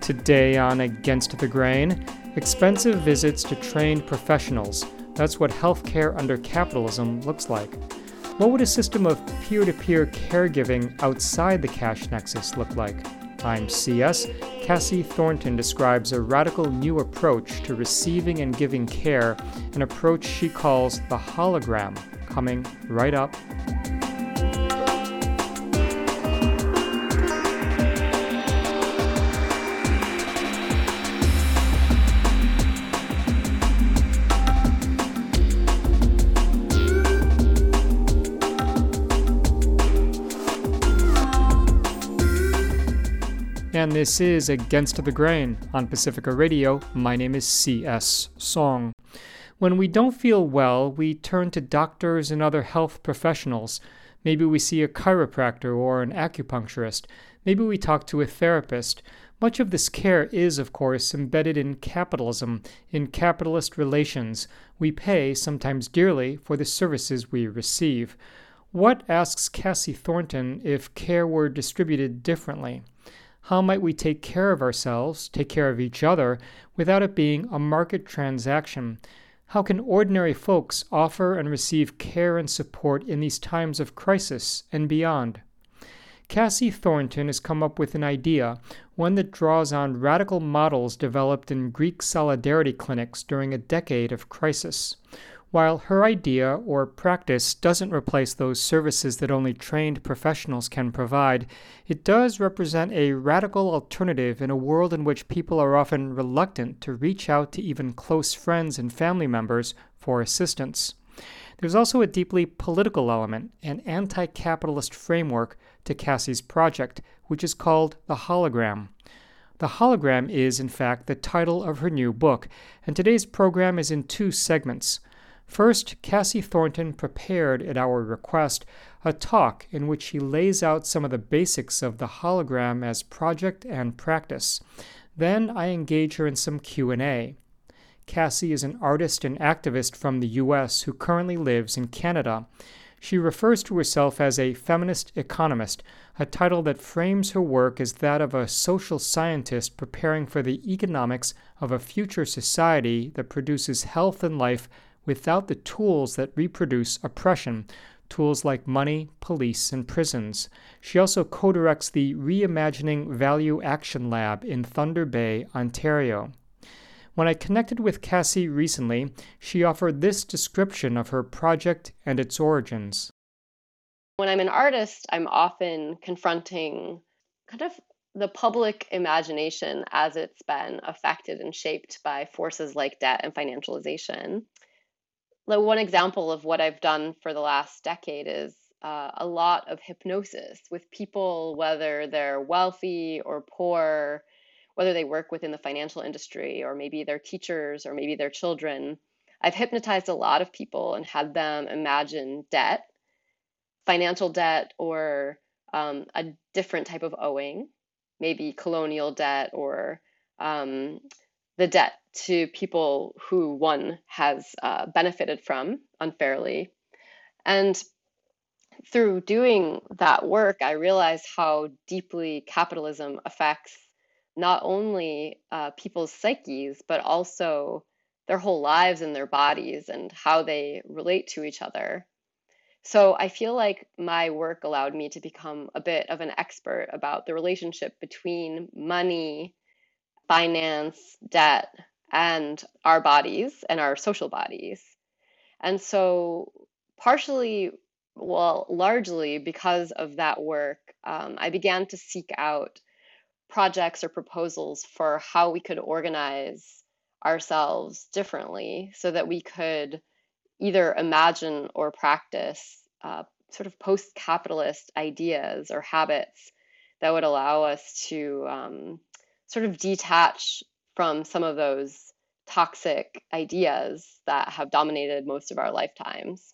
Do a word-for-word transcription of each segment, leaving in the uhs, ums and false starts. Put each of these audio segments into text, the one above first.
Today on Against the Grain, expensive visits to trained professionals. That's what healthcare under capitalism looks like. What would a system of peer-to-peer caregiving outside the cash nexus look like? I'm C S. Cassie Thornton describes a radical new approach to receiving and giving care, an approach she calls the hologram, coming right up. And this is Against the Grain on Pacifica Radio. My name is C S. Song. When we don't feel well, we turn to doctors and other health professionals. Maybe we see a chiropractor or an acupuncturist. Maybe we talk to a therapist. Much of this care is, of course, embedded in capitalism, in capitalist relations. We pay, sometimes dearly, for the services we receive. What, asks Cassie Thornton, if care were distributed differently? How might we take care of ourselves, take care of each other, without it being a market transaction? How can ordinary folks offer and receive care and support in these times of crisis and beyond? Cassie Thornton has come up with an idea, one that draws on radical models developed in Greek solidarity clinics during a decade of crisis. While her idea or practice doesn't replace those services that only trained professionals can provide, it does represent a radical alternative in a world in which people are often reluctant to reach out to even close friends and family members for assistance. There's also a deeply political element, an anti-capitalist framework to Cassie's project, which is called the hologram. The hologram is, in fact, the title of her new book, and today's program is in two segments. First, Cassie Thornton prepared, at our request, a talk in which she lays out some of the basics of the hologram as project and practice. Then I engage her in some Q and A. Cassie is an artist and activist from the U S who currently lives in Canada. She refers to herself as a feminist economist, a title that frames her work as that of a social scientist preparing for the economics of a future society that produces health and life without the tools that reproduce oppression, tools like money, police, and prisons. She also co-directs the Reimagining Value Action Lab in Thunder Bay, Ontario. When I connected with Cassie recently, she offered this description of her project and its origins. When I'm an artist, I'm often confronting kind of the public imagination as it's been affected and shaped by forces like debt and financialization. Like one example of what I've done for the last decade is uh, a lot of hypnosis with people, whether they're wealthy or poor, whether they work within the financial industry, or maybe they're teachers, or maybe they're children. I've hypnotized a lot of people and had them imagine debt, financial debt, or um, a different type of owing, maybe colonial debt or um, the debt to people who one has uh, benefited from unfairly. And through doing that work, I realized how deeply capitalism affects not only uh, people's psyches, but also their whole lives and their bodies and how they relate to each other. So I feel like my work allowed me to become a bit of an expert about the relationship between money, finance, debt, and our bodies and our social bodies. And so partially, well, largely because of that work, um, I began to seek out projects or proposals for how we could organize ourselves differently so that we could either imagine or practice uh, sort of post-capitalist ideas or habits that would allow us to um, sort of detach from some of those toxic ideas that have dominated most of our lifetimes.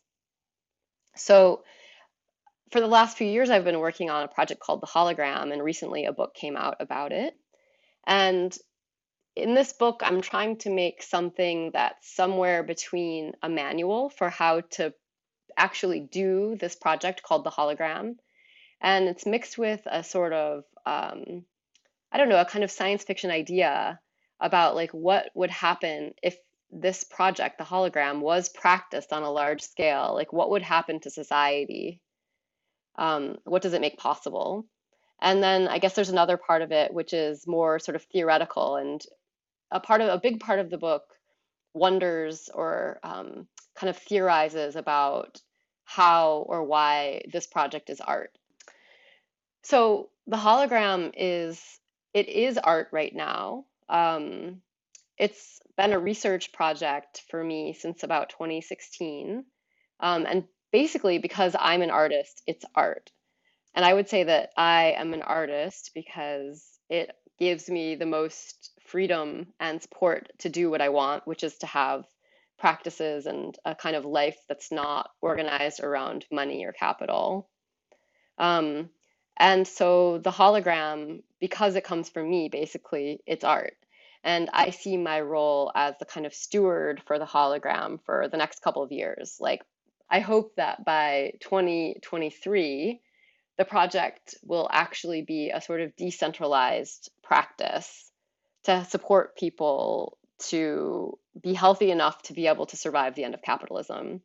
So for the last few years, I've been working on a project called The Hologram, and recently a book came out about it. And in this book, I'm trying to make something that's somewhere between a manual for how to actually do this project called The Hologram, and it's mixed with a sort of um, I don't know, a kind of science fiction idea about like what would happen if this project, the hologram, was practiced on a large scale. Like what would happen to society? Um, what does it make possible? And then I guess there's another part of it which is more sort of theoretical, and a part of a big part of the book wonders or um, kind of theorizes about how or why this project is art. So the hologram is it is art right now. Um, it's been a research project for me since about twenty sixteen. Um, and basically, because I'm an artist, it's art. And I would say that I am an artist because it gives me the most freedom and support to do what I want, which is to have practices and a kind of life that's not organized around money or capital. Um, and so the hologram, because it comes from me, basically, it's art. And I see my role as the kind of steward for the hologram for the next couple of years. Like, I hope that by twenty twenty-three, the project will actually be a sort of decentralized practice to support people to be healthy enough to be able to survive the end of capitalism.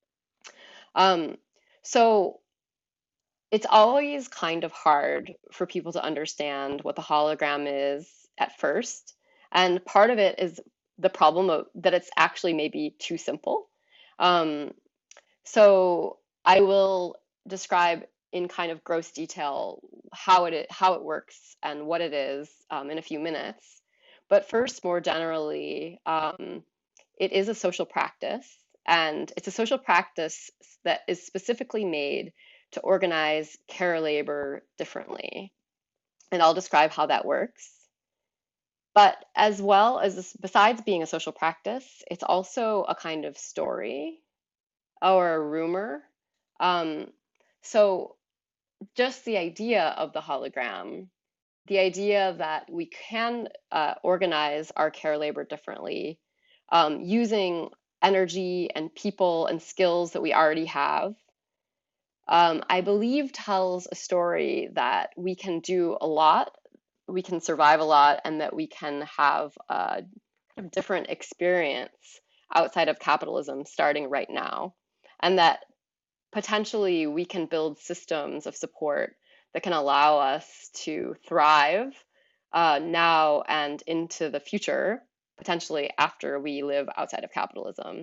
Um, so it's always kind of hard for people to understand what the hologram is at first. And part of it is the problem of that it's actually maybe too simple. Um, so I will describe in kind of gross detail how it how it works and what it is um, in a few minutes. But first, more generally, um, it is a social practice, and it's a social practice that is specifically made to organize care labor differently. And I'll describe how that works. But as well as this, besides being a social practice, it's also a kind of story or a rumor. Um, so just the idea of the hologram, the idea that we can uh, organize our care labor differently um, using energy and people and skills that we already have, um, I believe tells a story that we can do a lot, we can survive a lot, and that we can have a kind of different experience outside of capitalism starting right now. And that potentially we can build systems of support that can allow us to thrive uh, now and into the future, potentially after we live outside of capitalism.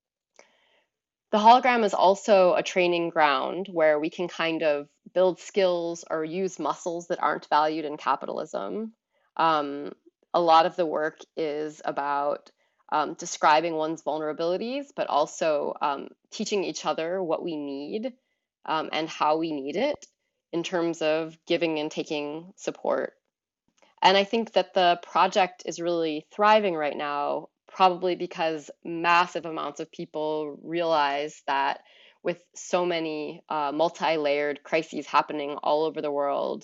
The hologram is also a training ground where we can kind of build skills or use muscles that aren't valued in capitalism. Um, a lot of the work is about um, describing one's vulnerabilities, but also um, teaching each other what we need um, and how we need it in terms of giving and taking support. And I think that the project is really thriving right now, probably because massive amounts of people realize that with so many uh, multi-layered crises happening all over the world,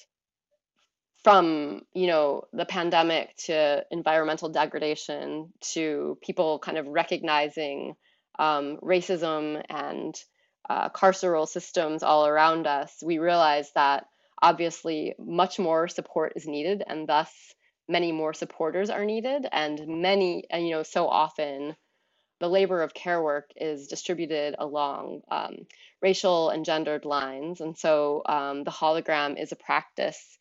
from you know the pandemic to environmental degradation to people kind of recognizing um, racism and uh, carceral systems all around us, we realize that obviously much more support is needed, and thus many more supporters are needed, and many and you know so often the labor of care work is distributed along um, racial and gendered lines, and so um, the hologram is a practice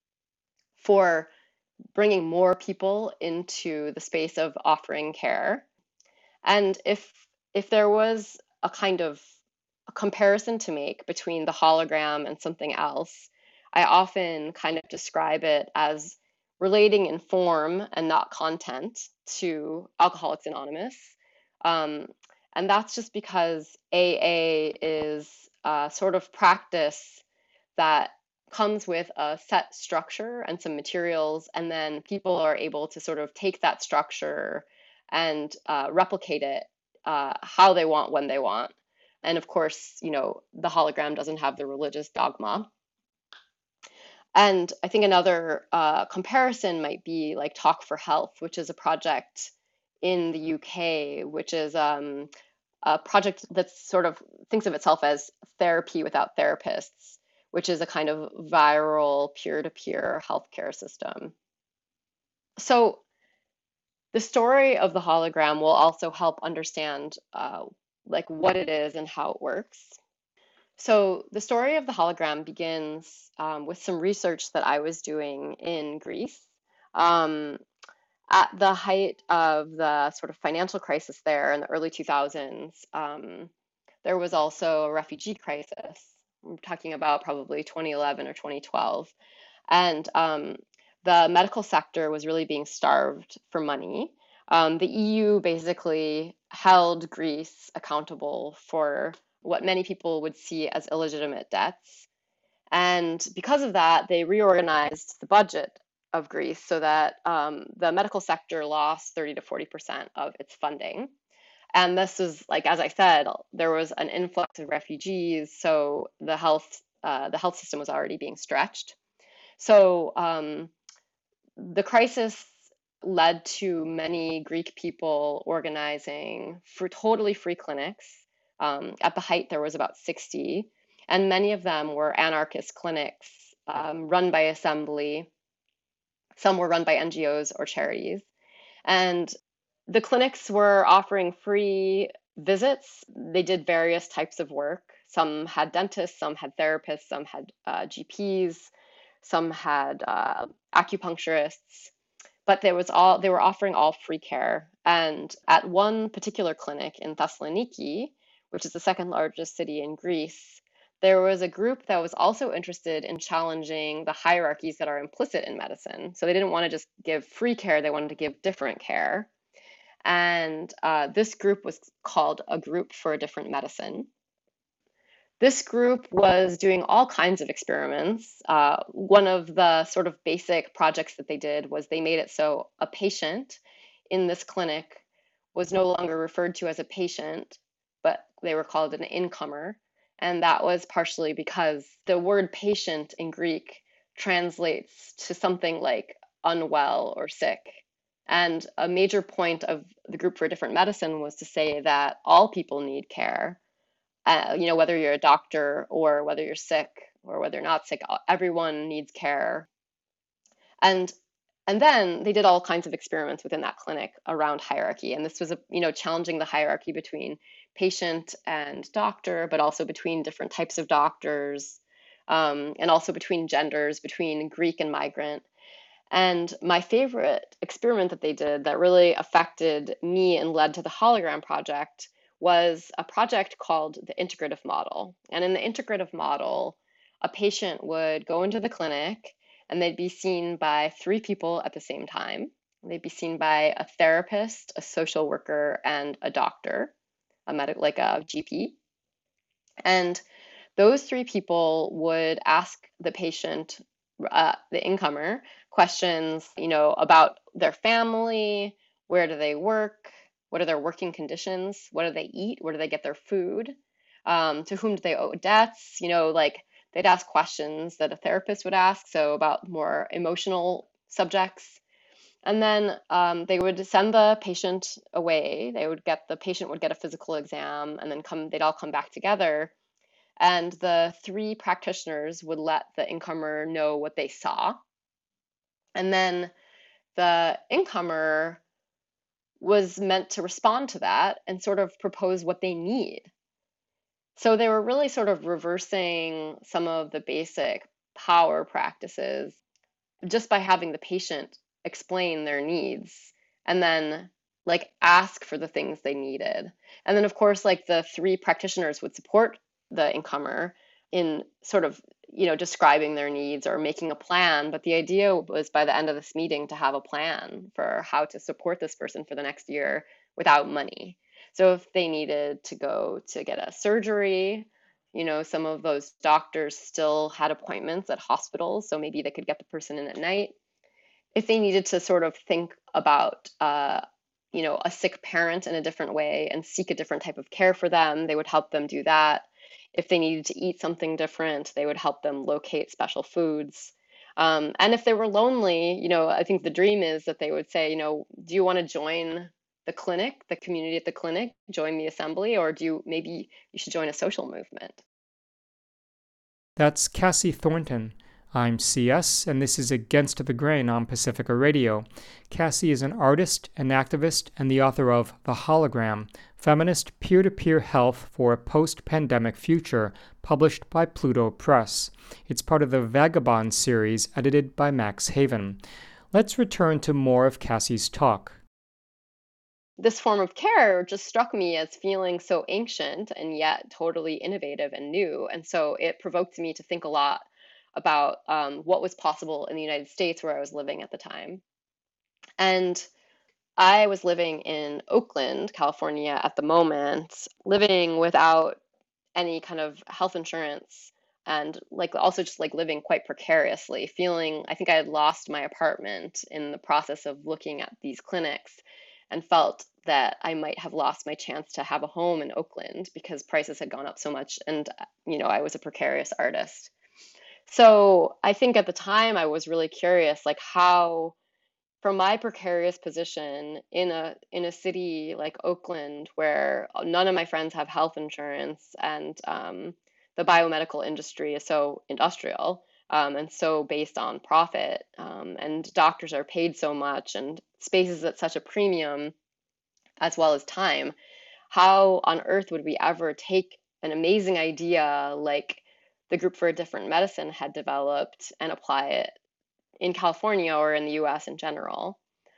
for bringing more people into the space of offering care. And if if there was a kind of a comparison to make between the hologram and something else, I often kind of describe it as relating in form and not content to Alcoholics Anonymous. Um, and that's just because A A is a sort of practice that comes with a set structure and some materials, and then people are able to sort of take that structure and uh, replicate it uh, how they want when they want. And of course, you know, the hologram doesn't have the religious dogma. And I think another uh, comparison might be like Talk for Health, which is a project in the U K, which is um, a project that sort of thinks of itself as therapy without therapists, which is a kind of viral peer-to-peer healthcare system. So the story of the hologram will also help understand uh, like what it is and how it works. So the story of the hologram begins um, with some research that I was doing in Greece. Um, at the height of the sort of financial crisis there in the early two thousands, um, there was also a refugee crisis. I'm talking about probably twenty eleven or twenty twelve. And um, the medical sector was really being starved for money. Um, the E U basically held Greece accountable for what many people would see as illegitimate debts. And because of that, they reorganized the budget of Greece so that um, the medical sector lost thirty to forty percent of its funding. And this was like, as I said, there was an influx of refugees, so the health uh, the health system was already being stretched. So um, the crisis led to many Greek people organizing for totally free clinics. Um, at the height, there was about sixty, and many of them were anarchist clinics um, run by assembly. Some were run by N G Os or charities. And the clinics were offering free visits. They did various types of work. Some had dentists, some had therapists, some had uh, G Ps, some had uh, acupuncturists, but there was all they were offering all free care. And at one particular clinic in Thessaloniki, which is the second largest city in Greece, there was a group that was also interested in challenging the hierarchies that are implicit in medicine. So they didn't want to just give free care, they wanted to give different care. And uh, this group was called a Group for a Different Medicine. This group was doing all kinds of experiments. Uh, one of the sort of basic projects that they did was they made it so a patient in this clinic was no longer referred to as a patient, but they were called an incomer. And that was partially because the word patient in Greek translates to something like unwell or sick. And a major point of the Group for a Different Medicine was to say that all people need care. Uh, you know, whether you're a doctor or whether you're sick or whether you're not sick, everyone needs care. And and then they did all kinds of experiments within that clinic around hierarchy. And this was, a, you know, challenging the hierarchy between patient and doctor, but also between different types of doctors, um, and also between genders, between Greek and migrant. And my favorite experiment that they did that really affected me and led to the hologram project was a project called the integrative model. And in the integrative model, a patient would go into the clinic and they'd be seen by three people at the same time. They'd be seen by a therapist, a social worker, and a doctor, a medic like a G P. And those three people would ask the patient, uh, the incomer, questions, you know, about their family, where do they work, what are their working conditions, what do they eat, where do they get their food, um, to whom do they owe debts, you know, like they'd ask questions that a therapist would ask, so about more emotional subjects. And then um, they would send the patient away. They would get the patient would get a physical exam, and then come. They'd all come back together, and the three practitioners would let the incomer know what they saw. And then the incomer was meant to respond to that and sort of propose what they need. So they were really sort of reversing some of the basic power practices just by having the patient explain their needs and then like ask for the things they needed. And then of course, like the three practitioners would support the incomer in sort of, you know, describing their needs or making a plan. But the idea was by the end of this meeting to have a plan for how to support this person for the next year without money. So if they needed to go to get a surgery, you know, some of those doctors still had appointments at hospitals, so maybe they could get the person in at night. If they needed to sort of think about, uh, you know, a sick parent in a different way and seek a different type of care for them, they would help them do that. If they needed to eat something different, they would help them locate special foods. Um, and if they were lonely, you know, I think the dream is that they would say, you know, do you want to join the clinic, the community at the clinic, join the assembly, or do you maybe you should join a social movement? That's Cassie Thornton, I'm C S, and this is Against the Grain on Pacifica Radio. Cassie is an artist, an activist, and the author of The Hologram, Feminist Peer-to-Peer Health for a Post-Pandemic Future, published by Pluto Press. It's part of the Vagabond series, edited by Max Haven. Let's return to more of Cassie's talk. This form of care just struck me as feeling so ancient and yet totally innovative and new. And so it provoked me to think a lot about um, what was possible in the United States where I was living at the time. And I was living in Oakland, California at the moment, living without any kind of health insurance and like also just like living quite precariously, feeling I think I had lost my apartment in the process of looking at these clinics and felt that I might have lost my chance to have a home in Oakland because prices had gone up so much and you know I was a precarious artist. So I think at the time I was really curious like how from my precarious position in a in a city like Oakland, where none of my friends have health insurance, and um, the biomedical industry is so industrial um, and so based on profit, um, and doctors are paid so much, and space is at such a premium, as well as time. How on earth would we ever take an amazing idea like the Group for a Different Medicine had developed and apply it in California or in the U S in general?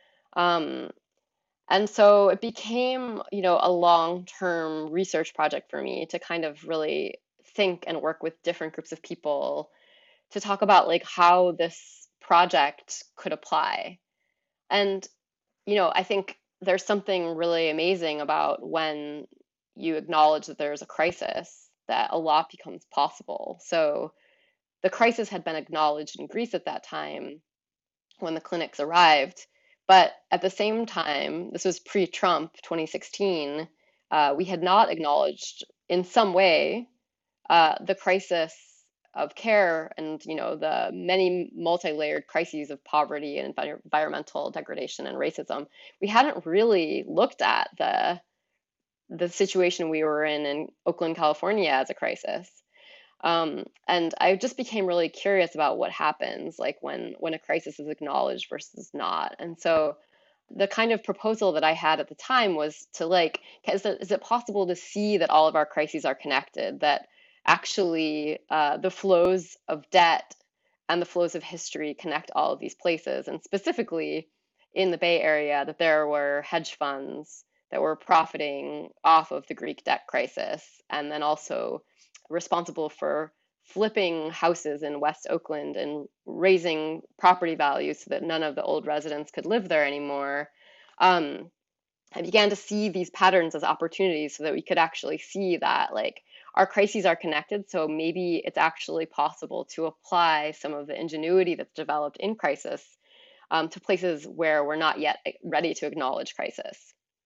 Um, and so it became, you know, a long-term research project for me to kind of really think and work with different groups of people to talk about like how this project could apply. And, you know, I think there's something really amazing about when you acknowledge that there's a crisis, that a lot becomes possible. So the crisis had been acknowledged in Greece at that time when the clinics arrived. But at the same time, this was pre-Trump twenty sixteen, uh, we had not acknowledged in some way uh, the crisis of care and you know the many multi-layered crises of poverty and envi- environmental degradation and racism. We hadn't really looked at the the situation we were in in Oakland, California as a crisis. Um, and I just became really curious about what happens like when when a crisis is acknowledged versus not. And so the kind of proposal that I had at the time was to like, is it, is it possible to see that all of our crises are connected, that actually uh, the flows of debt and the flows of history connect all of these places, and specifically in the Bay Area, that there were hedge funds that were profiting off of the Greek debt crisis, and then also responsible for flipping houses in West Oakland and raising property values so that none of the old residents could live there anymore. Um, I began to see these patterns as opportunities so that we could actually see that like our crises are connected. So maybe it's actually possible to apply some of the ingenuity that's developed in crisis um, to places where we're not yet ready to acknowledge crisis.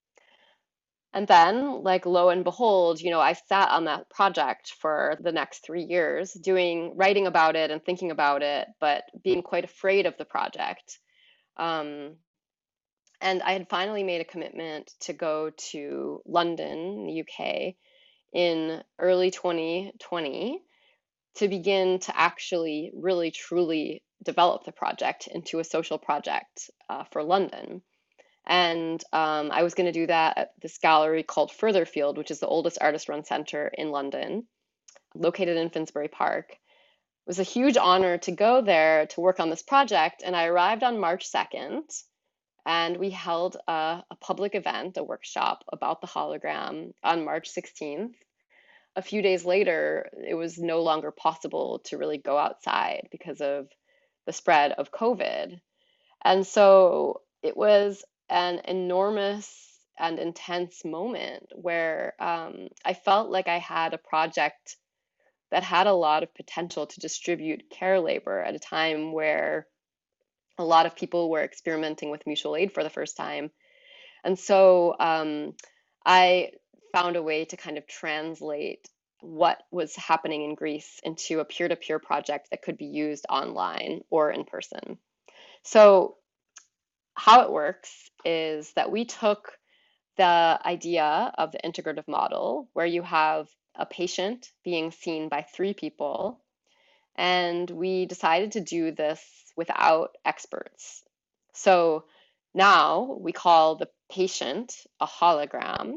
And then, like, lo and behold, you know, I sat on that project for the next three years, doing, writing about it and thinking about it, but being quite afraid of the project. Um, and I had finally made a commitment to go to London, the U K, in early twenty twenty to begin to actually really truly develop the project into a social project uh, for London. And um, I was going to do that at this gallery called Furtherfield, which is the oldest artist-run center in London, located in Finsbury Park. It was a huge honor to go there to work on this project. And I arrived on March second, and we held a, a public event, a workshop about the hologram on March sixteenth. A few days later, it was no longer possible to really go outside because of the spread of COVID. And so it was an enormous and intense moment where um, I felt like I had a project that had a lot of potential to distribute care labor at a time where a lot of people were experimenting with mutual aid for the first time. And so um, I found a way to kind of translate what was happening in Greece into a peer-to-peer project that could be used online or in person. So how it works is that we took the idea of the integrative model, where you have a patient being seen by three people, And we decided to do this without experts. So now we call the patient a hologram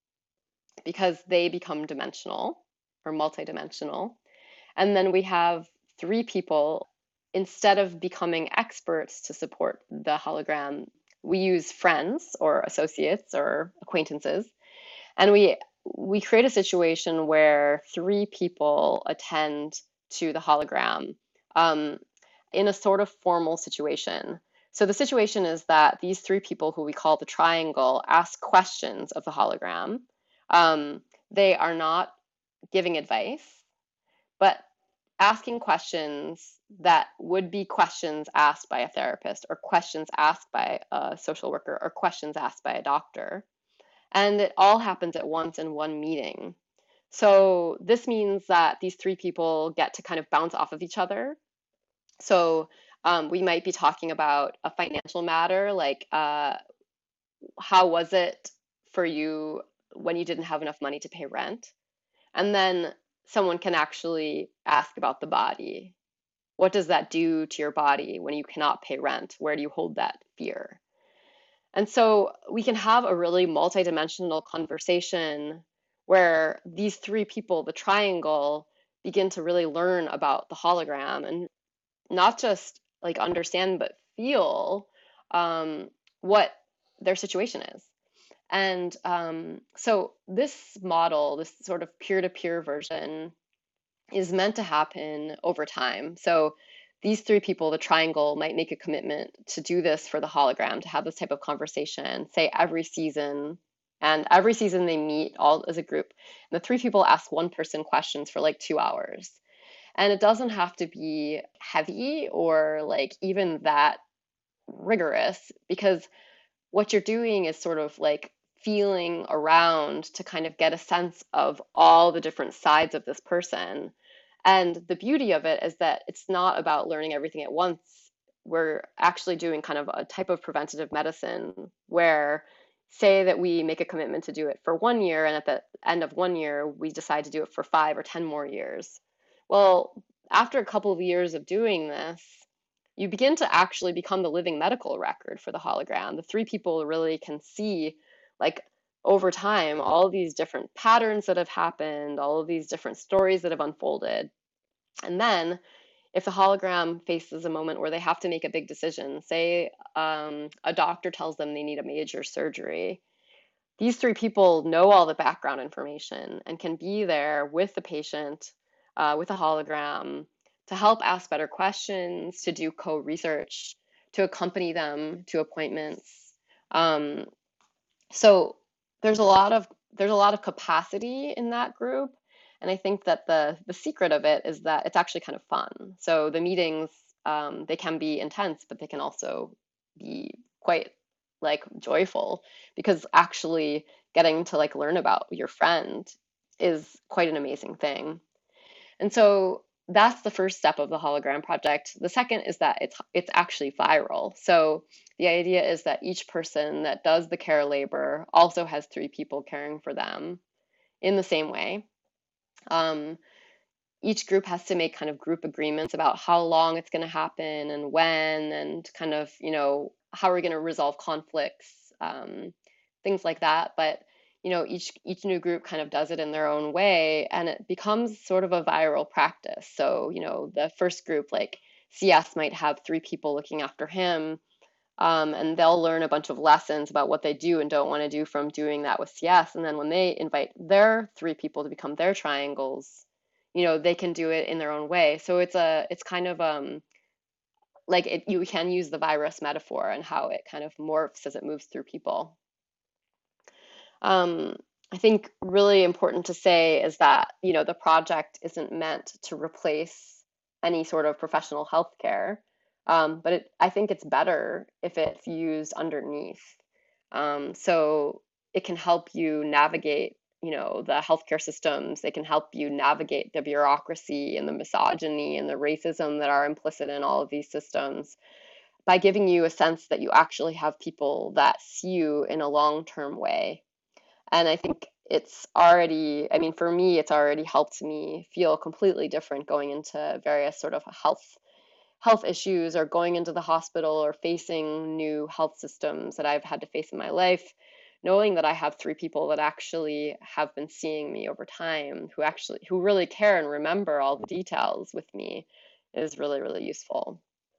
because they become dimensional or multidimensional. And then we have three people. Instead of becoming experts to support the hologram, we use friends or associates or acquaintances. And we we create a situation where three people attend to the hologram um, in a sort of formal situation. So the situation is that these three people, who we call the triangle, ask questions of the hologram. Um, they are not giving advice, but asking questions that would be questions asked by a therapist, or questions asked by a social worker, or questions asked by a doctor. And it all happens at once in one meeting. So this means that these three people get to kind of bounce off of each other. So um, we might be talking about a financial matter, like uh, how was it for you when you didn't have enough money to pay rent? And then someone can actually ask about the body. What does that do to your body when you cannot pay rent? Where do you hold that fear? And so we can have a really multidimensional conversation where these three people, the triangle, begin to really learn about the hologram and not just like understand, but feel um, what their situation is. And um, so this model, this sort of peer-to-peer version, is meant to happen over time. So these three people, the triangle, might make a commitment to do this for the hologram, to have this type of conversation, say every season. And every season they meet all as a group. And the three people ask one person questions for like two hours. And it doesn't have to be heavy or like even that rigorous, because what you're doing is sort of like feeling around to kind of get a sense of all the different sides of this person. And the beauty of it is that it's not about learning everything at once. We're actually doing kind of a type of preventative medicine where, say that we make a commitment to do it for one year, and at the end of one year, we decide to do it for five or ten more years. Well, after a couple of years of doing this, you begin to actually become the living medical record for the hologram. The three people really can see, like, over time, all these different patterns that have happened, all of these different stories that have unfolded. And then, if the hologram faces a moment where they have to make a big decision, say um, a doctor tells them they need a major surgery, these three people know all the background information and can be there with the patient, uh, with a hologram, to help ask better questions, to do co-research, to accompany them to appointments. Um, so there's a lot of there's a lot of capacity in that group, and I think that the the secret of it is that it's actually kind of fun. So the meetings, um, they can be intense, but they can also be quite like joyful, because actually getting to like learn about your friend is quite an amazing thing. And so that's the first step of the hologram project. The second is that it's it's actually viral. So the idea is that each person that does the care labor also has three people caring for them in the same way. Um, each group has to make kind of group agreements about how long it's going to happen and when, and kind of, you know, how are we going to resolve conflicts, um, things like that. But you know, each each new group kind of does it in their own way, and it becomes sort of a viral practice. So, you know, the first group, like C S, might have three people looking after him, um, and they'll learn a bunch of lessons about what they do and don't want to do from doing that with C S. And then when they invite their three people to become their triangles, you know, they can do it in their own way. So it's a it's kind of um like it, you can use the virus metaphor and how it kind of morphs as it moves through people. Um, I think really important to say is that, you know, the project isn't meant to replace any sort of professional healthcare, um, but it, I think it's better if it's used underneath. Um, so it can help you navigate, you know, the healthcare systems. They can help you navigate the bureaucracy and the misogyny and the racism that are implicit in all of these systems, by giving you a sense that you actually have people that see you in a long-term way. And I think it's already, I mean, for me, it's already helped me feel completely different going into various sort of health health issues or going into the hospital or facing new health systems that I've had to face in my life. Knowing that I have three people that actually have been seeing me over time, who actually who really care and remember all the details with me, is really, really useful.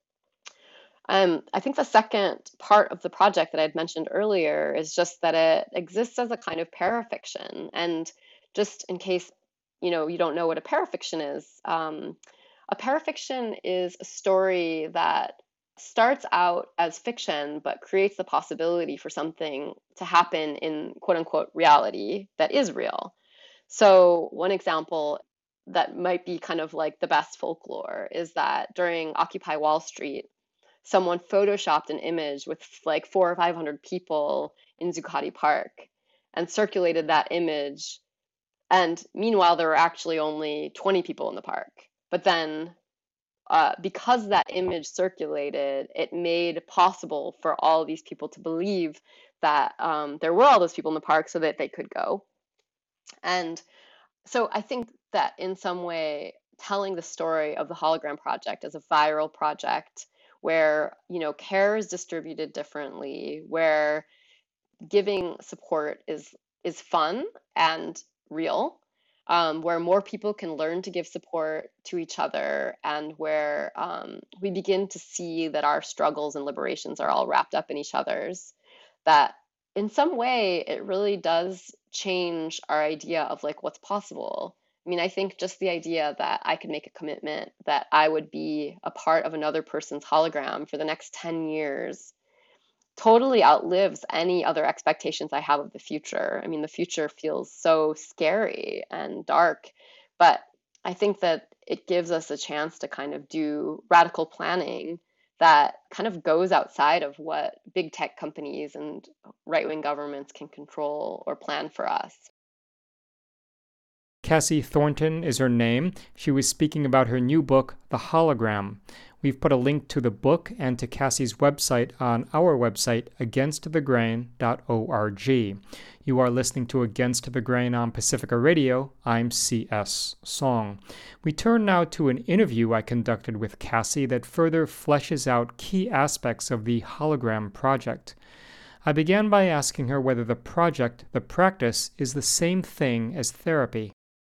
Um, I think the second part of the project that I'd mentioned earlier is just that it exists as a kind of parafiction. And just in case, you know, you don't know what a parafiction is, um, a parafiction is a story that starts out as fiction, but creates the possibility for something to happen in quote unquote reality that is real. So one example that might be kind of like the best folklore is that during Occupy Wall Street, someone photoshopped an image with like four or five hundred people in Zuccotti Park and circulated that image. And meanwhile, there were actually only twenty people in the park. But then, uh, because that image circulated, it made possible for all these people to believe that um, there were all those people in the park so that they could go. And so I think that in some way, telling the story of the Hologram Project as a viral project where, you know, care is distributed differently, where giving support is is fun and real, um, where more people can learn to give support to each other, and where um, we begin to see that our struggles and liberations are all wrapped up in each other's, that in some way it really does change our idea of like what's possible. I mean, I think just the idea that I could make a commitment that I would be a part of another person's hologram for the next ten years totally outlives any other expectations I have of the future. I mean, the future feels so scary and dark, but I think that it gives us a chance to kind of do radical planning that kind of goes outside of what big tech companies and right-wing governments can control or plan for us. Cassie Thornton is her name. She was speaking about her new book, The Hologram. We've put a link to the book and to Cassie's website on our website, against the grain dot org. You are listening to Against the Grain on Pacifica Radio. I'm C S. Song. We turn now to an interview I conducted with Cassie that further fleshes out key aspects of the Hologram Project. I began by asking her whether the project, the practice, is the same thing as therapy.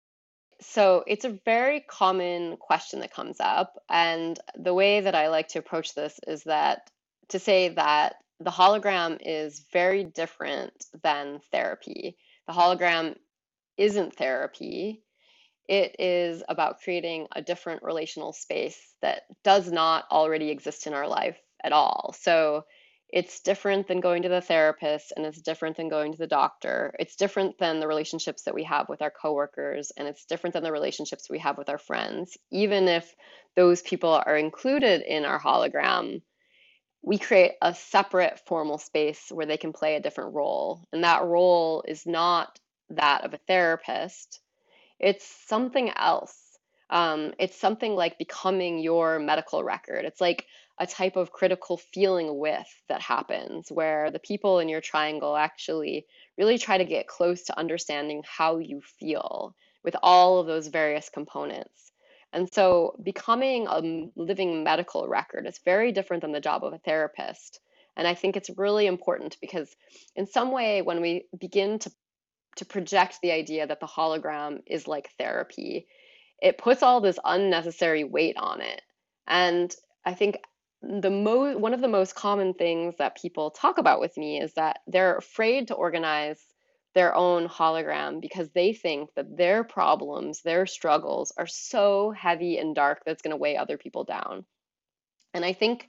So it's a very common question that comes up. And the way that I like to approach this is that to say that the hologram is very different than therapy. The hologram isn't therapy. It is about creating a different relational space that does not already exist in our life at all. So it's different than going to the therapist, and it's different than going to the doctor. It's different than the relationships that we have with our coworkers, and it's different than the relationships we have with our friends. Even if those people are included in our hologram, we create a separate formal space where they can play a different role. And that role is not that of a therapist. It's something else. Um, it's something like becoming your medical record. It's like a type of critical feeling with that happens where the people in your triangle actually really try to get close to understanding how you feel with all of those various components. And so becoming a living medical record is very different than the job of a therapist. And I think it's really important because in some way, when we begin to to project the idea that the hologram is like therapy, it puts all this unnecessary weight on it. And I think the mo- one of the most common things that people talk about with me is that they're afraid to organize their own hologram because they think that their problems, their struggles are so heavy and dark that's going to weigh other people down. And I think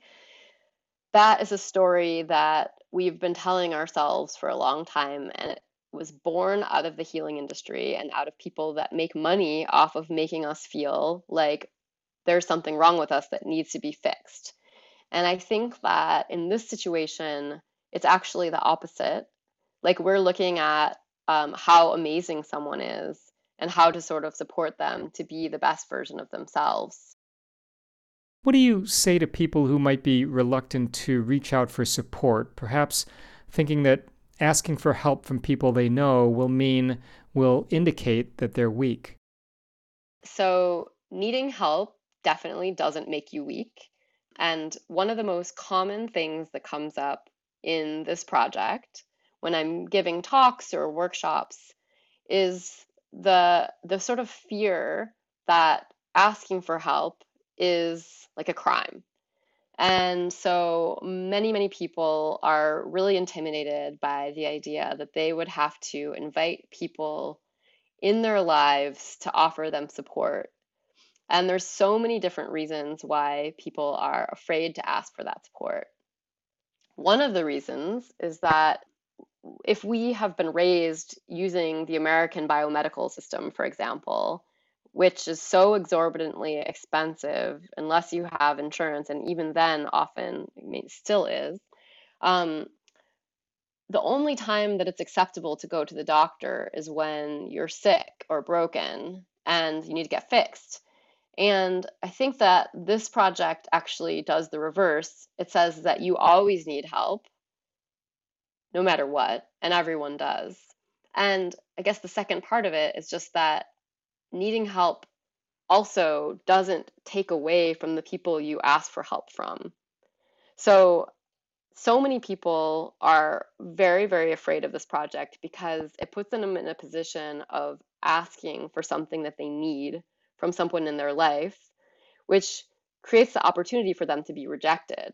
that is a story that we've been telling ourselves for a long time, and it was born out of the healing industry and out of people that make money off of making us feel like there's something wrong with us that needs to be fixed. And I think that in this situation, it's actually the opposite. Like we're looking at um, how amazing someone is and how to sort of support them to be the best version of themselves. What do you say to people who might be reluctant to reach out for support, perhaps thinking that asking for help from people they know will mean, will indicate that they're weak? So, needing help definitely doesn't make you weak. And one of the most common things that comes up in this project when I'm giving talks or workshops is the the sort of fear that asking for help is like a crime. And so many, many people are really intimidated by the idea that they would have to invite people in their lives to offer them support. And there's so many different reasons why people are afraid to ask for that support. One of the reasons is that if we have been raised using the American biomedical system, for example, which is so exorbitantly expensive unless you have insurance, and even then often I mean, still is, um, the only time that it's acceptable to go to the doctor is when you're sick or broken and you need to get fixed. And I think that this project actually does the reverse. It says that you always need help, no matter what, and everyone does. And I guess the second part of it is just that needing help also doesn't take away from the people you ask for help from. So, so many people are very, very afraid of this project because it puts them in a position of asking for something that they need from someone in their life, which creates the opportunity for them to be rejected.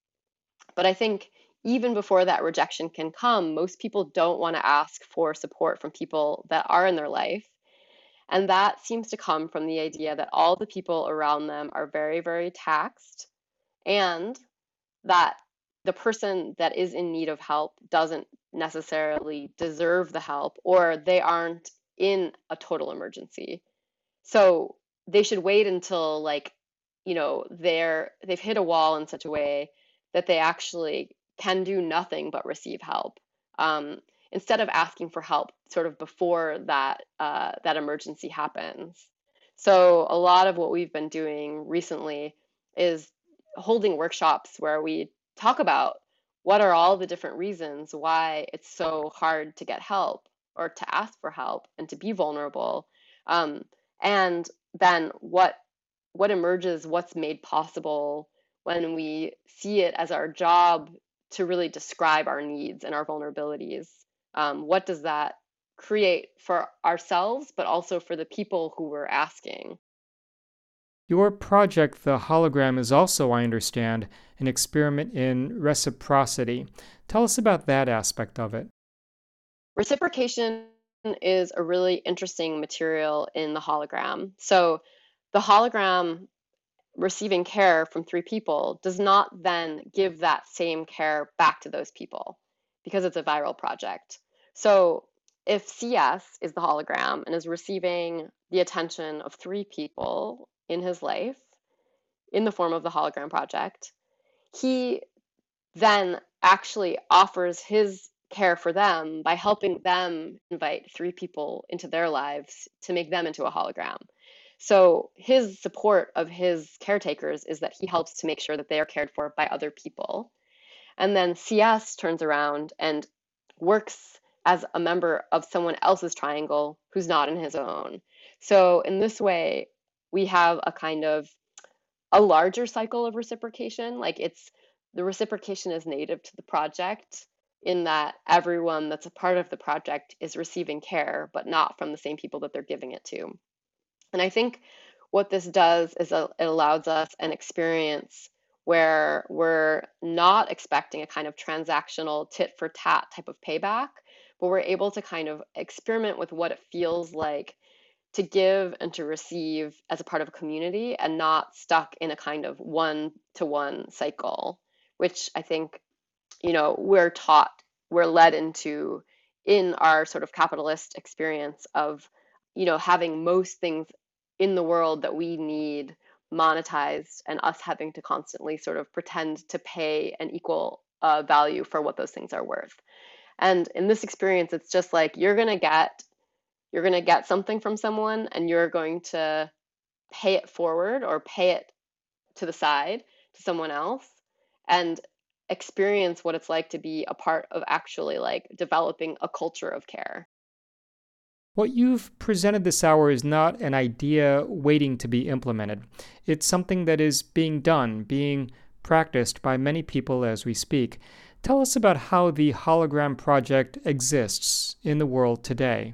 But I think even before that rejection can come, most people don't want to ask for support from people that are in their life. And that seems to come from the idea that all the people around them are very, very taxed, and that the person that is in need of help doesn't necessarily deserve the help, or they aren't in a total emergency. So they should wait until, like, you know, they're they've hit a wall in such a way that they actually can do nothing but receive help. Um, instead of asking for help sort of before that uh, that emergency happens. So a lot of what we've been doing recently is holding workshops where we talk about what are all the different reasons why it's so hard to get help or to ask for help and to be vulnerable. Um, and then what what emerges, what's made possible when we see it as our job to really describe our needs and our vulnerabilities. Um, what does that create for ourselves, but also for the people who we're asking? Your project, The Hologram, is also, I understand, an experiment in reciprocity. Tell us about that aspect of it. Reciprocation is a really interesting material in the hologram. So the hologram receiving care from three people does not then give that same care back to those people because it's a viral project. So if C S is the hologram and is receiving the attention of three people in his life in the form of the hologram project, he then actually offers his care for them by helping them invite three people into their lives to make them into a hologram. So his support of his caretakers is that he helps to make sure that they are cared for by other people. And then C S turns around and works as a member of someone else's triangle who's not in his own. So in this way, we have a kind of a larger cycle of reciprocation. Like it's the reciprocation is native to the project in that everyone that's a part of the project is receiving care, but not from the same people that they're giving it to. And I think what this does is it allows us an experience where we're not expecting a kind of transactional tit for tat type of payback, but we're able to kind of experiment with what it feels like to give and to receive as a part of a community and not stuck in a kind of one to one cycle, which I think, you know, we're taught, we're led into in our sort of capitalist experience of, you know, having most things in the world that we need monetized and us having to constantly sort of pretend to pay an equal uh, value for what those things are worth. And in this experience, it's just like you're going to get you're going to get something from someone and you're going to pay it forward or pay it to the side to someone else. And experience what it's like to be a part of actually like developing a culture of care. What you've presented this hour is not an idea waiting to be implemented. It's something that is being done, being practiced by many people as we speak. Tell us about how the Hologram Project exists in the world today.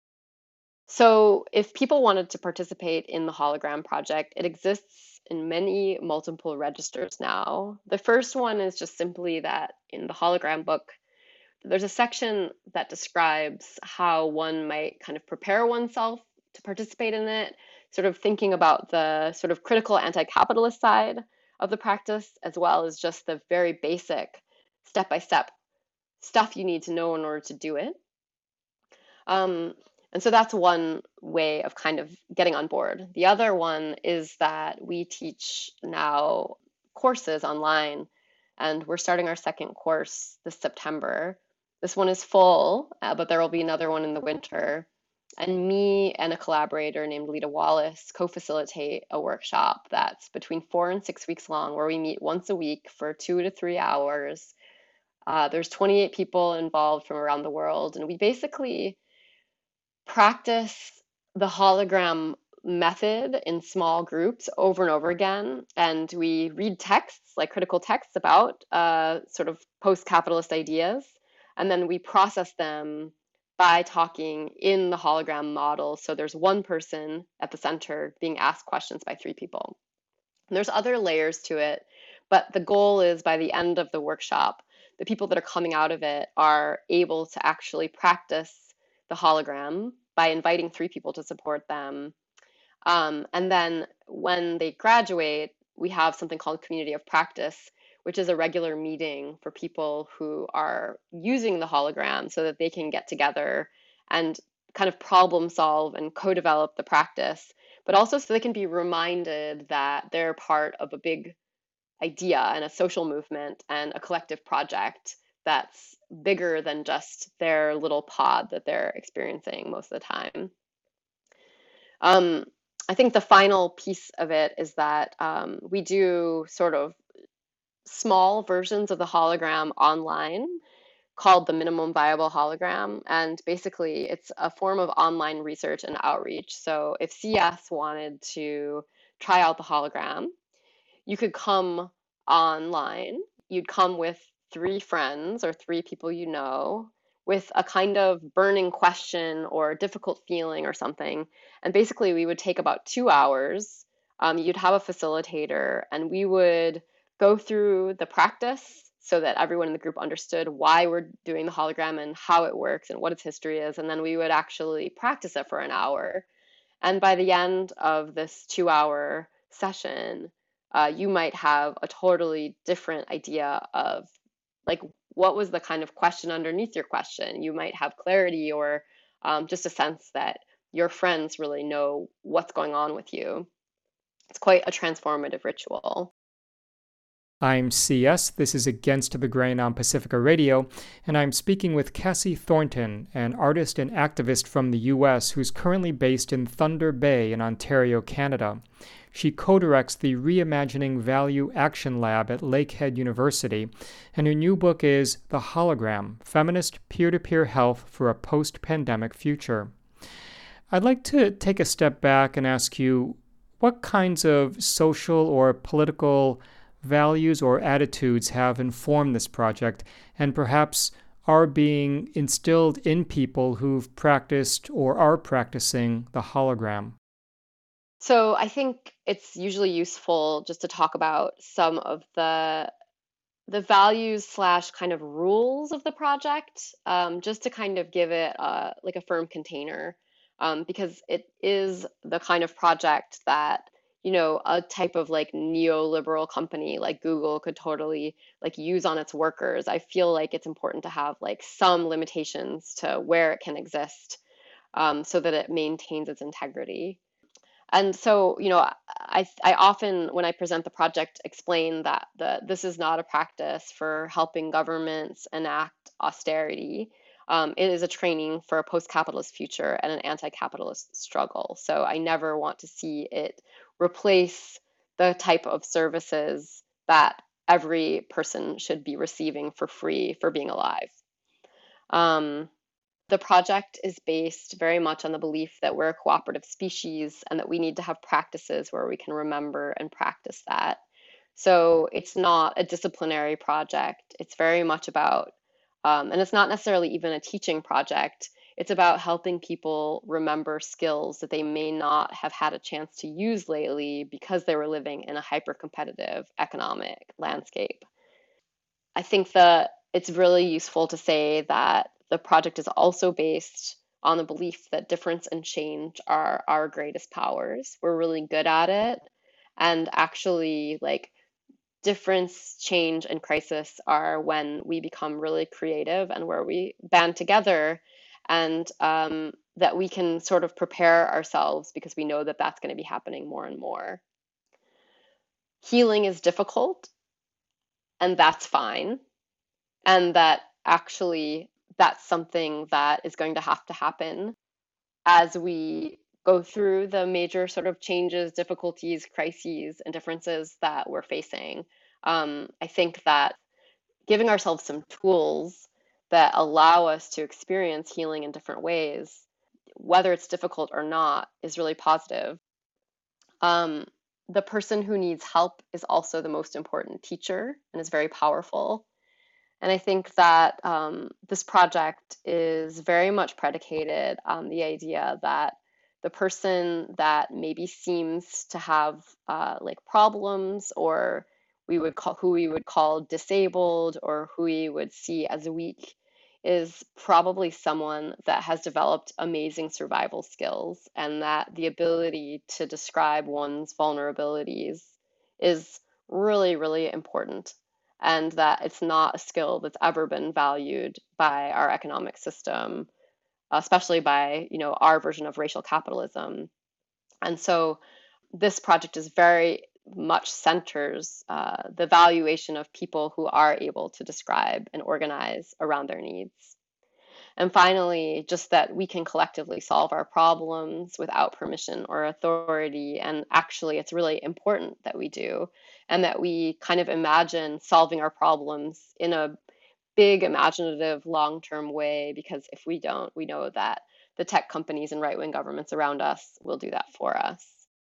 So, if people wanted to participate in the Hologram Project, it exists in many multiple registers now. The first one is just simply that in the Hologram book, there's a section that describes how one might kind of prepare oneself to participate in it, sort of thinking about the sort of critical anti-capitalist side of the practice, as well as just the very basic step-by-step stuff you need to know in order to do it. Um, and so that's one way of kind of getting on board. The other one is that we teach now courses online, and we're starting our second course this September. This one is full, uh, but there will be another one in the winter. And me and a collaborator named Lita Wallace co-facilitate a workshop that's between four and six weeks long, where we meet once a week for two to three hours. Uh, there's twenty-eight people involved from around the world, and we basically practice the hologram method in small groups over and over again. And we read texts, like critical texts about uh, sort of post-capitalist ideas. And then we process them by talking in the hologram model. So there's one person at the center being asked questions by three people. And there's other layers to it, but the goal is by the end of the workshop, the people that are coming out of it are able to actually practice the hologram by inviting three people to support them. Um, and then when they graduate, we have something called Community of Practice, which is a regular meeting for people who are using the hologram so that they can get together and kind of problem solve and co-develop the practice, but also so they can be reminded that they're part of a big idea and a social movement and a collective project that's bigger than just their little pod that they're experiencing most of the time. Um, I think the final piece of it is that um, we do sort of small versions of the hologram online called the Minimum Viable Hologram. And basically, it's a form of online research and outreach. So if C S wanted to try out the hologram, you could come online. You'd come with three friends or three people you know with a kind of burning question or difficult feeling or something. And basically, we would take about two hours. Um, you'd have a facilitator, and we would go through the practice so that everyone in the group understood why we're doing the hologram and how it works and what its history is. And then we would actually practice it for an hour. And by the end of this two hour session, uh, you might have a totally different idea of like what was the kind of question underneath your question. You might have clarity or um, just a sense that your friends really know what's going on with you. It's quite a transformative ritual. I'm C S. This is Against the Grain on Pacifica Radio, and I'm speaking with Cassie Thornton, an artist and activist from the U S who's currently based in Thunder Bay in Ontario, Canada. She co-directs the Reimagining Value Action Lab at Lakehead University, and her new book is The Hologram: Feminist Peer-to-Peer Health for a Post-Pandemic Future. I'd like to take a step back and ask you, what kinds of social or political values or attitudes have informed this project and perhaps are being instilled in people who've practiced or are practicing the hologram? So I think it's usually useful just to talk about some of the the values slash kind of rules of the project, um, just to kind of give it a, like a firm container, um, because it is the kind of project that, you know, a type of like neoliberal company like Google could totally like use on its workers. I feel like it's important to have like some limitations to where it can exist, um, so that it maintains its integrity. And so, you know, I, I often, when I present the project, explain that the, this is not a practice for helping governments enact austerity. Um, it is a training for a post-capitalist future and an anti-capitalist struggle. So I never want to see it replace the type of services that every person should be receiving for free for being alive. Um, the project is based very much on the belief that we're a cooperative species and that we need to have practices where we can remember and practice that. So it's not a disciplinary project. It's very much about, um, and it's not necessarily even a teaching project. It's about helping people remember skills that they may not have had a chance to use lately because they were living in a hyper-competitive economic landscape. I think that it's really useful to say that the project is also based on the belief that difference and change are our greatest powers. We're really good at it. And actually, like, difference, change, and crisis are when we become really creative and where we band together, and um, that we can sort of prepare ourselves because we know that that's going to be happening more and more. Healing is difficult, and that's fine. And that actually that's something that is going to have to happen as we go through the major sort of changes, difficulties, crises, and differences that we're facing. Um, I think that giving ourselves some tools that allow us to experience healing in different ways, whether it's difficult or not, is really positive. Um, the person who needs help is also the most important teacher and is very powerful. And I think that um, this project is very much predicated on the idea that the person that maybe seems to have uh, like problems, or we would call who we would call disabled, or who we would see as weak, is probably someone that has developed amazing survival skills, and that the ability to describe one's vulnerabilities is really, really important, and that it's not a skill that's ever been valued by our economic system, especially by, you know, our version of racial capitalism. And so this project is very much centers uh, the valuation of people who are able to describe and organize around their needs. And finally, just that we can collectively solve our problems without permission or authority. And actually, it's really important that we do, and that we kind of imagine solving our problems in a big, imaginative, long-term way, because if we don't, we know that the tech companies and right-wing governments around us will do that for us.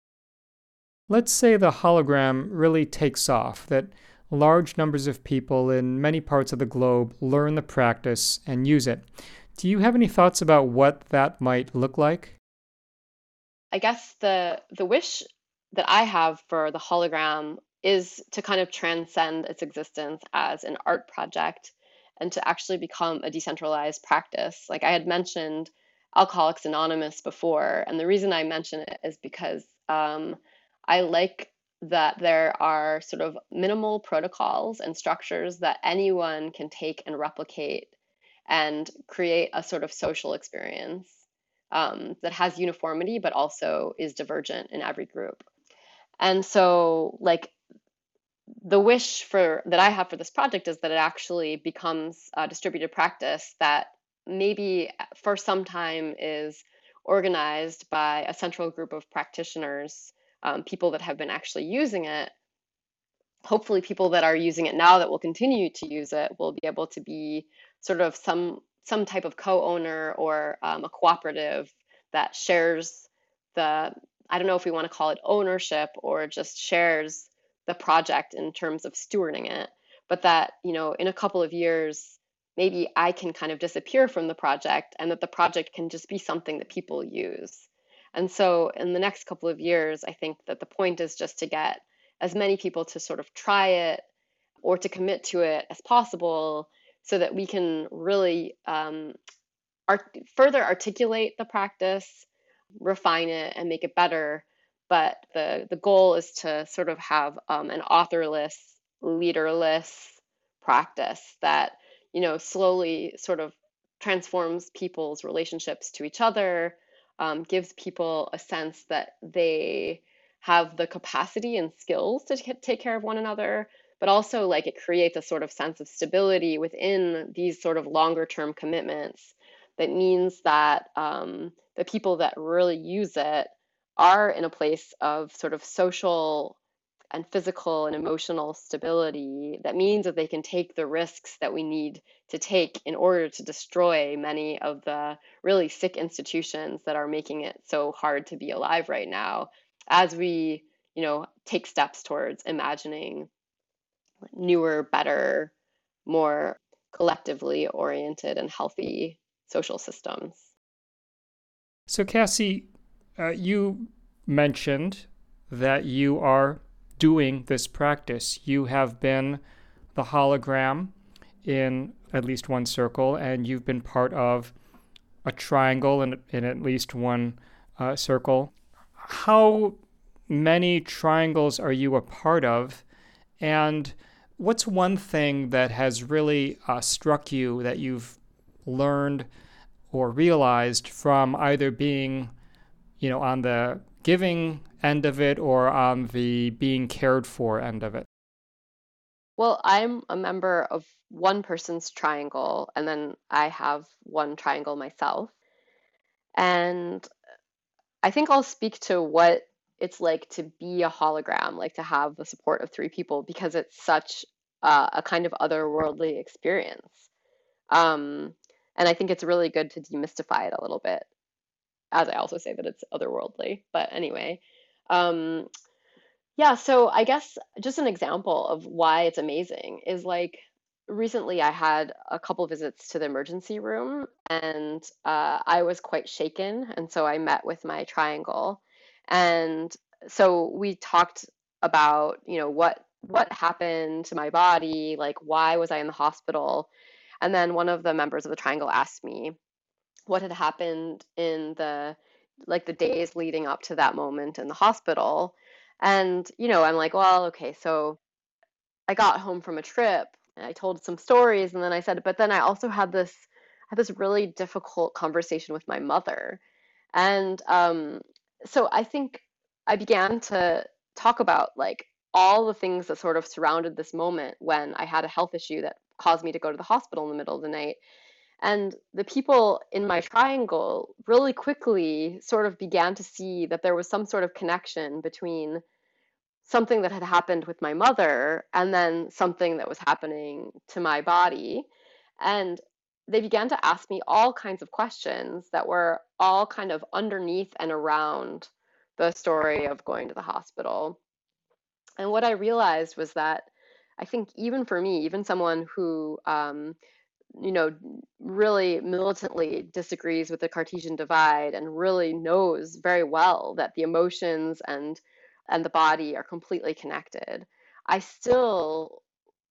Let's say the hologram really takes off, that large numbers of people in many parts of the globe learn the practice and use it. Do you have any thoughts about what that might look like? I guess the the wish that I have for the hologram is to kind of transcend its existence as an art project and to actually become a decentralized practice. Like I had mentioned Alcoholics Anonymous before, and the reason I mention it is because um, I like that there are sort of minimal protocols and structures that anyone can take and replicate and create a sort of social experience um, that has uniformity but also is divergent in every group. And so, like, the wish for that I have for this project is that it actually becomes a distributed practice that maybe for some time is organized by a central group of practitioners, um, people that have been actually using it. Hopefully, people that are using it now that will continue to use it will be able to be sort of some some type of co-owner or um, a cooperative that shares the, I don't know if we want to call it ownership or just shares the project in terms of stewarding it, but that, you know, in a couple of years, maybe I can kind of disappear from the project and that the project can just be something that people use. And so in the next couple of years, I think that the point is just to get as many people to sort of try it or to commit to it as possible so that we can really um, art- further articulate the practice, refine it, and make it better. But the, the goal is to sort of have um, an authorless, leaderless practice that, you know, slowly sort of transforms people's relationships to each other, um, gives people a sense that they have the capacity and skills to t- take care of one another, but also like it creates a sort of sense of stability within these sort of longer term commitments that means that um, the people that really use it are in a place of sort of social and physical and emotional stability that means that they can take the risks that we need to take in order to destroy many of the really sick institutions that are making it so hard to be alive right now as we, you know, take steps towards imagining newer, better, more collectively oriented and healthy social systems. So, Cassie, uh, you mentioned that you are doing this practice. You have been the hologram in at least one circle, and you've been part of a triangle in, in at least one uh, circle. How many triangles are you a part of? And what's one thing that has really uh, struck you that you've learned or realized from either being, you know, on the giving end of it or on the being cared for end of it? Well, I'm a member of one person's triangle, and then I have one triangle myself. And I think I'll speak to what it's like to be a hologram, like to have the support of three people, because it's such uh, a kind of otherworldly experience. Um, and I think it's really good to demystify it a little bit, as I also say that it's otherworldly. But anyway, um, yeah, so I guess just an example of why it's amazing is like recently I had a couple visits to the emergency room and uh, I was quite shaken. And so I met with my triangle. And so we talked about, you know, what what happened to my body, like why was I in the hospital? And then one of the members of the triangle asked me what had happened in the like the days leading up to that moment in the hospital. And, you know, I'm like, well, okay, so I got home from a trip and I told some stories and then I said, but then I also had this had this really difficult conversation with my mother. And um, so I think I began to talk about like all the things that sort of surrounded this moment when I had a health issue that caused me to go to the hospital in the middle of the night. And the people in my triangle really quickly sort of began to see that there was some sort of connection between something that had happened with my mother and then something that was happening to my body. And they began to ask me all kinds of questions that were all kind of underneath and around the story of going to the hospital. And what I realized was that I think even for me, even someone who um, you know, really militantly disagrees with the Cartesian divide and really knows very well that the emotions and and the body are completely connected. I still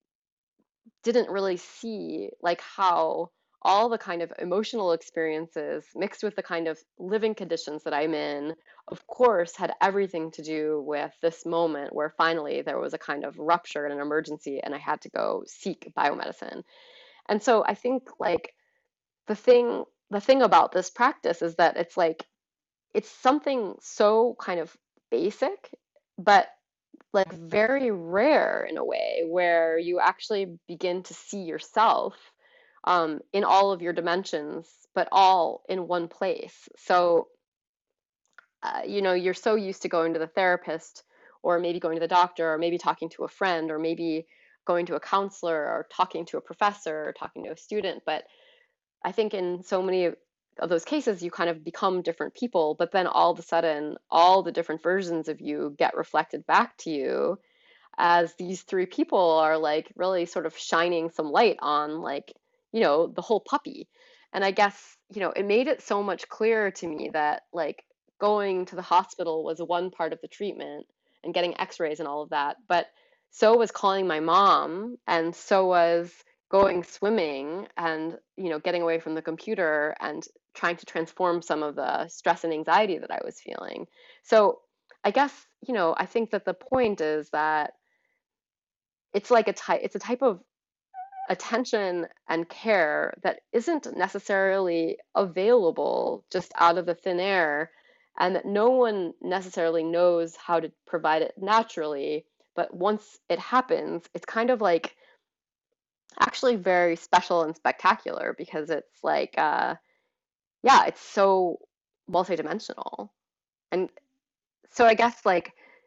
didn't really see like how all the kind of emotional experiences mixed with the kind of living conditions that I'm in, of course, had everything to do with this moment where finally there was a kind of rupture and an emergency and I had to go seek biomedicine. And so I think like the thing the thing about this practice is that it's like it's something so kind of basic, but like very rare in a way where you actually begin to see yourself um, in all of your dimensions, but all in one place. So, uh, you know, you're so used to going to the therapist or maybe going to the doctor or maybe talking to a friend or maybe going to a counselor or talking to a professor or talking to a student, but I think in so many of those cases, you kind of become different people, but then all of a sudden, all the different versions of you get reflected back to you as these three people are like really sort of shining some light on like, you know, the whole puppy. And I guess, you know, it made it so much clearer to me that like going to the hospital was one part of the treatment and getting x-rays and all of that, but so was calling my mom and so was going swimming and, you know, getting away from the computer and trying to transform some of the stress and anxiety that I was feeling. So I guess, you know, I think that the point is that it's like a type it's a type of attention and care that isn't necessarily available just out of the thin air and that no one necessarily knows how to provide it naturally, but once it happens it's kind of like actually very special and spectacular because it's like uh yeah, it's so multidimensional. And so I guess like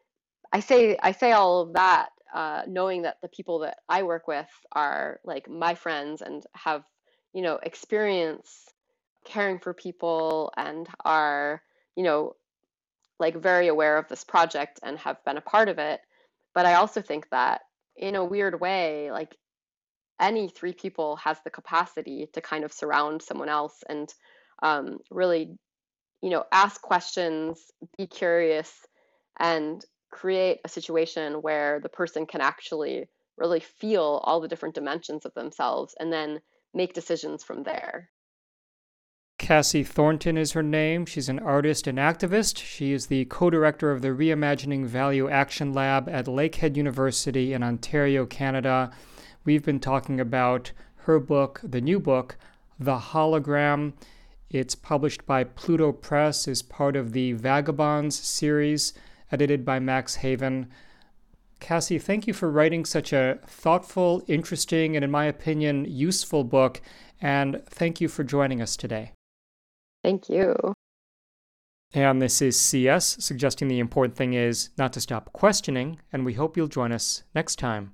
I say I say all of that, uh, knowing that the people that I work with are like my friends and have, you know, experience caring for people and are, you know, like very aware of this project and have been a part of it. But I also think that in a weird way, like any three people has the capacity to kind of surround someone else and um, really, you know, ask questions, be curious, and create a situation where the person can actually really feel all the different dimensions of themselves and then make decisions from there. Cassie Thornton is her name. She's an artist and activist. She is the co-director of the Reimagining Value Action Lab at Lakehead University in Ontario, Canada. We've been talking about her book, the new book, The Hologram. It's published by Pluto Press, is part of the Vagabonds series, edited by Max Haven. Cassie, thank you for writing such a thoughtful, interesting, and in my opinion, useful book. And thank you for joining us today. Thank you. And this is C S, suggesting the important thing is not to stop questioning, and we hope you'll join us next time.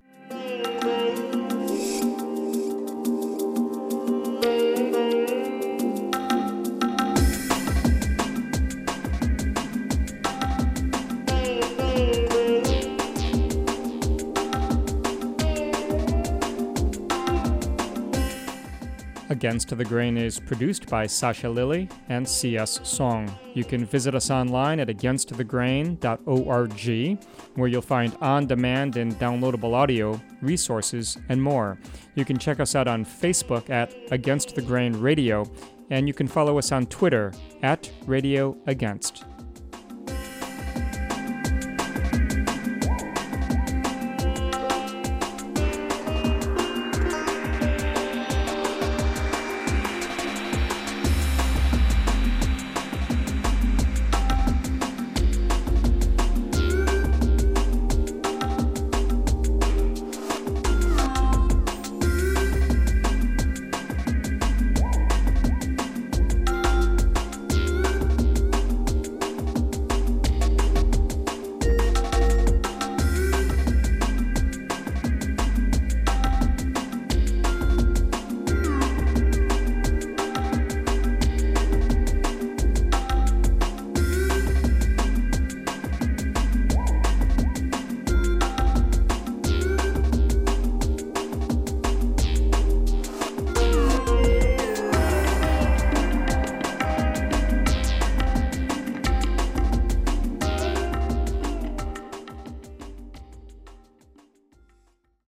Against the Grain is produced by Sasha Lilly and C S Song. You can visit us online at against the grain dot org, where you'll find on-demand and downloadable audio, resources, and more. You can check us out on Facebook at Against the Grain Radio, and you can follow us on Twitter at Radio Against.